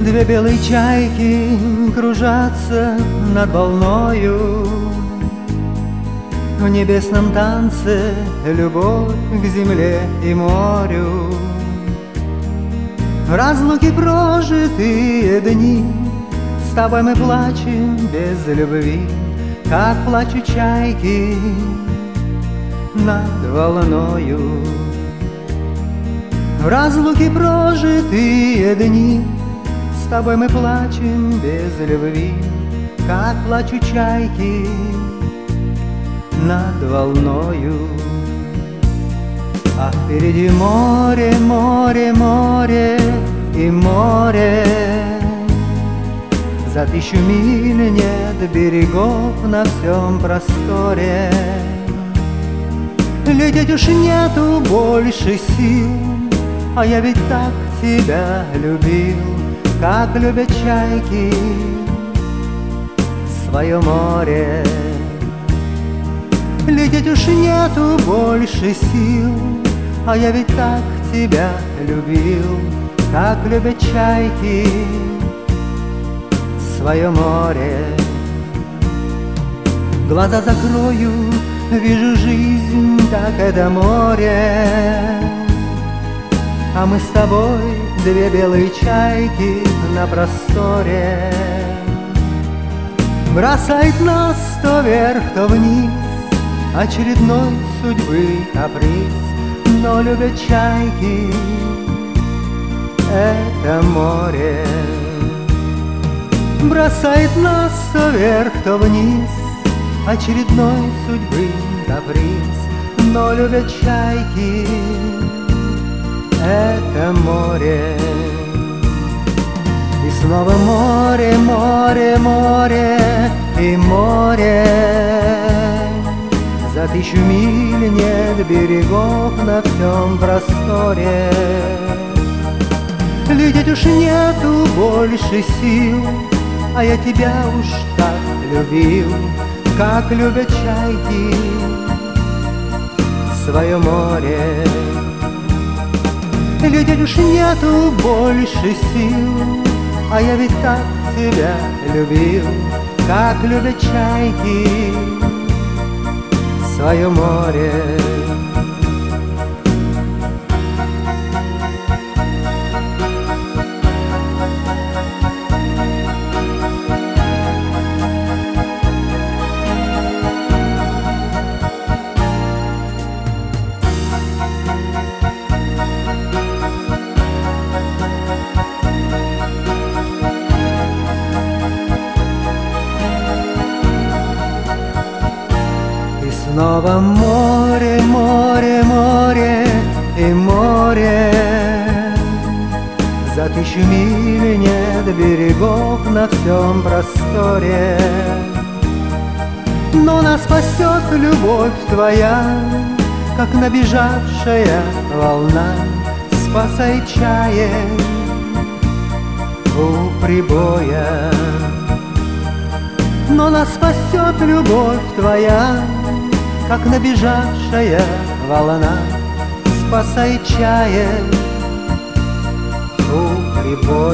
Две белые чайки кружатся над волною. В небесном танце любовь к земле и морю. В разлуке прожитые дни с тобой мы плачем без любви, как плачут чайки над волною. В разлуке прожитые дни с тобой мы плачем без любви, как плачут чайки над волною. А впереди море, море, море и море. За 1000 миль нет берегов на всем просторе. Лететь уж нету больше сил, а я ведь так тебя любил, как любят чайки свое море. Лететь уж нету больше сил, а я ведь так тебя любил, как любят чайки свое море. Глаза закрою, вижу жизнь, так это море. А мы с тобой две белые чайки на просторе. Бросает нас то вверх, то вниз очередной судьбы каприз. Но любят чайки это море. Бросает нас то вверх, то вниз очередной судьбы каприз. Но любят чайки это море. И снова море, море, море и море. За 1000 миль нет берегов на всем просторе. Лететь уж нету больше сил, а я тебя уж так любил, как любят чайки свое море. Лететь уж нету больше сил, а я ведь так тебя любил, как любят чайки свое море. Снова море, море, море и море. За 1000 миль нет берегов на всем просторе. Но нас спасет любовь твоя, как набежавшая волна спасает чаек у прибоя. Но нас спасет любовь твоя, как набежавшая волна спасает чаек у прибоя.